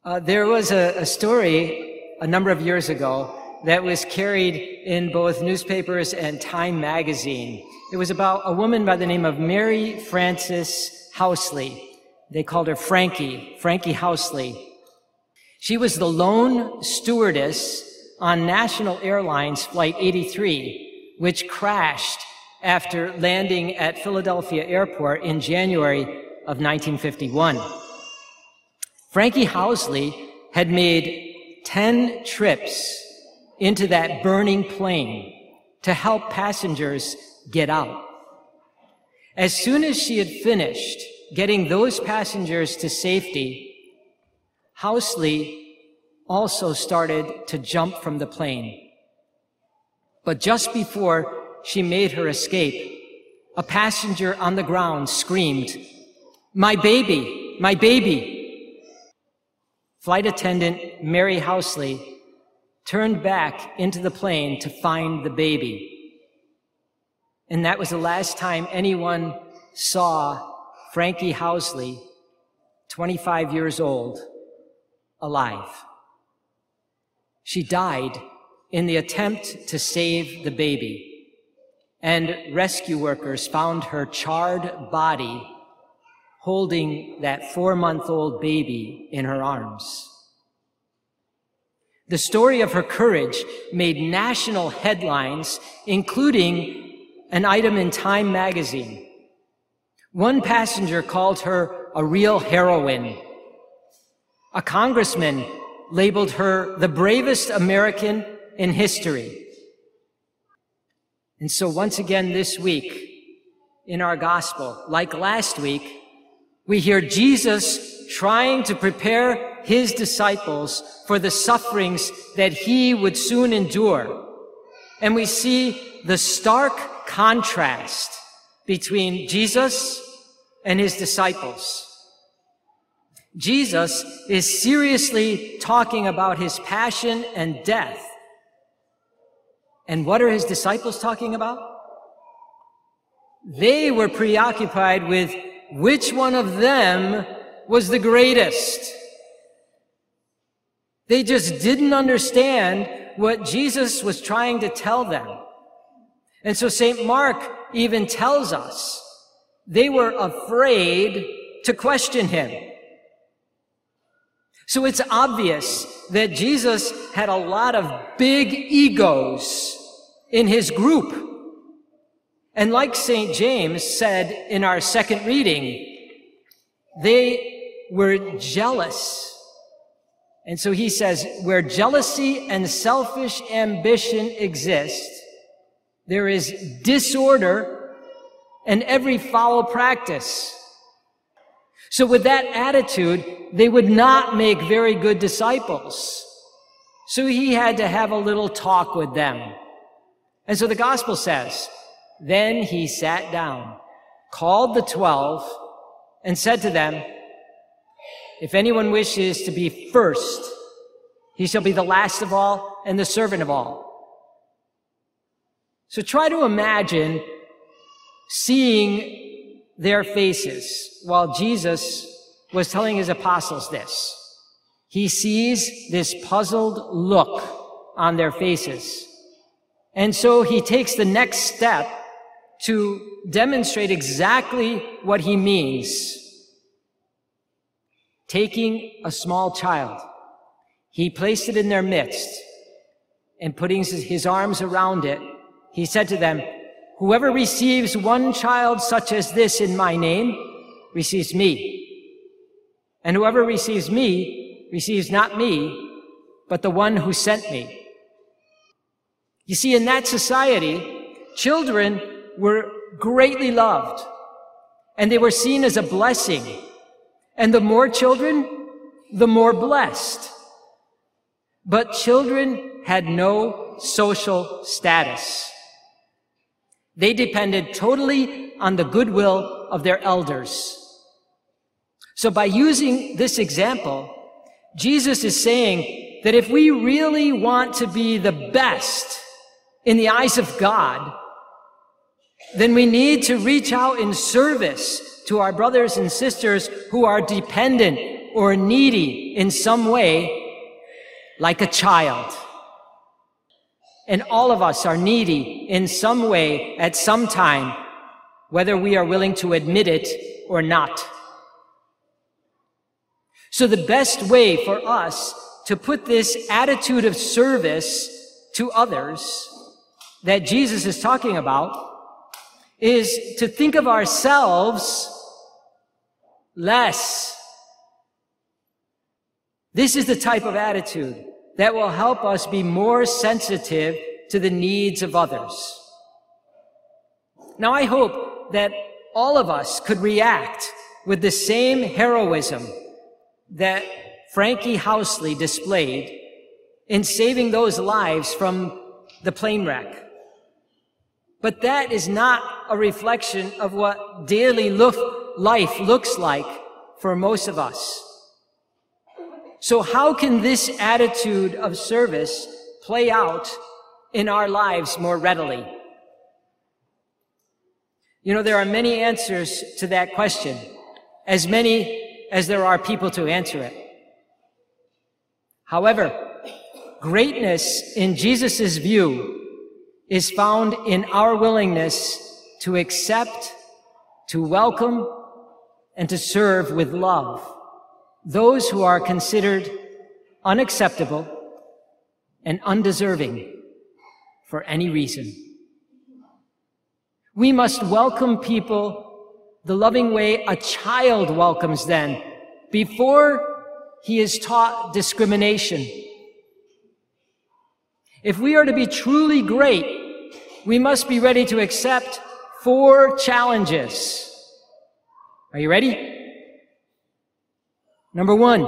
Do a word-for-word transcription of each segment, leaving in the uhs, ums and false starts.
Uh, there was a, a story a number of years ago that was carried in both newspapers and Time magazine. It was about a woman by the name of Mary Frances Housley. They called her Frankie, Frankie Housley. She was the lone stewardess on National Airlines Flight eighty-three, which crashed after landing at Philadelphia Airport in January of nineteen fifty-one. Frankie Housley had made ten trips into that burning plane to help passengers get out. As soon as she had finished getting those passengers to safety, Housley also started to jump from the plane. But just before she made her escape, a passenger on the ground screamed, "My baby, my baby!" Flight attendant Mary Housley turned back into the plane to find the baby. And that was the last time anyone saw Frankie Housley, twenty-five years old, alive. She died in the attempt to save the baby, and rescue workers found her charred body holding that four-month-old baby in her arms. The story of her courage made national headlines, including an item in Time magazine. One passenger called her a real heroine. A congressman labeled her the bravest American in history. And so once again this week, in our gospel, like last week, we hear Jesus trying to prepare his disciples for the sufferings that he would soon endure. And we see the stark contrast between Jesus and his disciples. Jesus is seriously talking about his passion and death. And what are his disciples talking about? They were preoccupied with which one of them was the greatest. They just didn't understand what Jesus was trying to tell them. And so Saint Mark even tells us they were afraid to question him. So it's obvious that Jesus had a lot of big egos in his group. And like Saint James said in our second reading, they were jealous. And so he says, where jealousy and selfish ambition exist, there is disorder and every foul practice. So with that attitude, they would not make very good disciples. So he had to have a little talk with them. And so the gospel says, then he sat down, called the twelve, and said to them, if anyone wishes to be first, he shall be the last of all and the servant of all. So try to imagine seeing their faces while Jesus was telling his apostles this. He sees this puzzled look on their faces. And so he takes the next step to demonstrate exactly what he means. Taking a small child, he placed it in their midst, and putting his arms around it, he said to them, whoever receives one child such as this in my name receives me. And whoever receives me receives not me, but the one who sent me. You see, in that society, children were greatly loved, and they were seen as a blessing. And the more children, the more blessed. But children had no social status. They depended totally on the goodwill of their elders. So by using this example, Jesus is saying that if we really want to be the best in the eyes of God, then we need to reach out in service to our brothers and sisters who are dependent or needy in some way like a child. And all of us are needy in some way at some time, whether we are willing to admit it or not. So the best way for us to put this attitude of service to others that Jesus is talking about is to think of ourselves less. This is the type of attitude that will help us be more sensitive to the needs of others. Now, I hope that all of us could react with the same heroism that Frankie Housley displayed in saving those lives from the plane wreck. But that is not a reflection of what daily lo- life looks like for most of us. So how can this attitude of service play out in our lives more readily? You know, there are many answers to that question, as many as there are people to answer it. However, greatness in Jesus' view is found in our willingness to accept, to welcome, and to serve with love those who are considered unacceptable and undeserving for any reason. We must welcome people the loving way a child welcomes them before he is taught discrimination. If we are to be truly great, we must be ready to accept four challenges. Are you ready? Number one,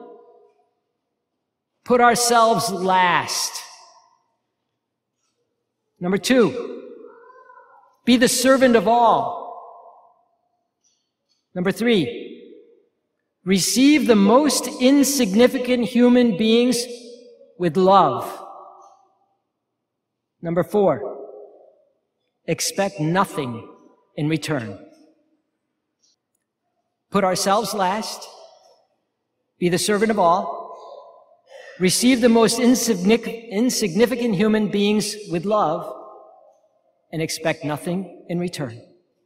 put ourselves last. Number two, be the servant of all. Number three, receive the most insignificant human beings with love. Number four, expect nothing in return. Put ourselves last, be the servant of all, receive the most insignificant human beings with love, and expect nothing in return.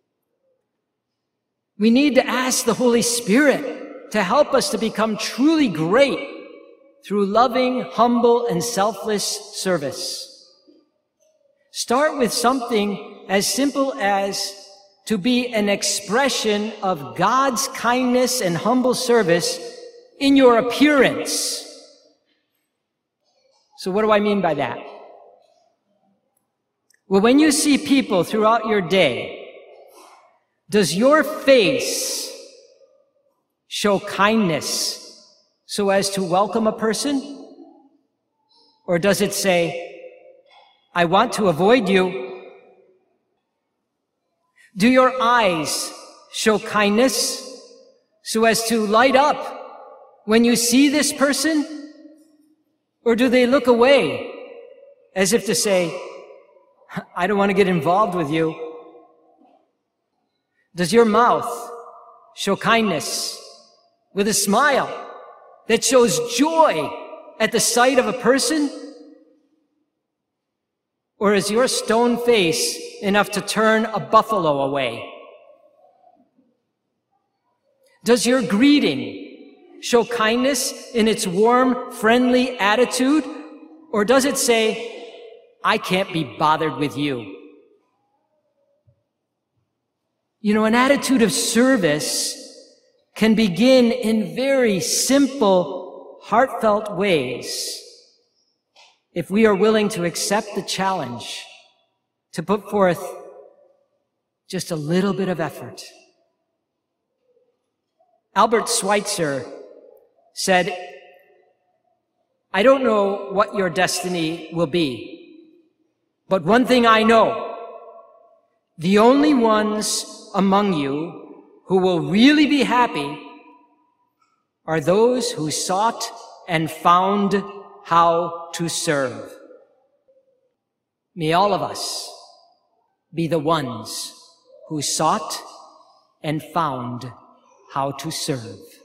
We need to ask the Holy Spirit to help us to become truly great through loving, humble, and selfless service. Start with something as simple as to be an expression of God's kindness and humble service in your appearance. So what do I mean by that? Well, when you see people throughout your day, does your face show kindness so as to welcome a person? Or does it say, I want to avoid you? Do your eyes show kindness so as to light up when you see this person? Or do they look away as if to say, I don't want to get involved with you? Does your mouth show kindness with a smile that shows joy at the sight of a person? Or is your stone face enough to turn a buffalo away? Does your greeting show kindness in its warm, friendly attitude? Or does it say, I can't be bothered with you? You know, an attitude of service can begin in very simple, heartfelt ways if we are willing to accept the challenge to put forth just a little bit of effort. Albert Schweitzer said, I don't know what your destiny will be, but one thing I know, the only ones among you who will really be happy are those who sought and found how to serve. May all of us be the ones who sought and found how to serve.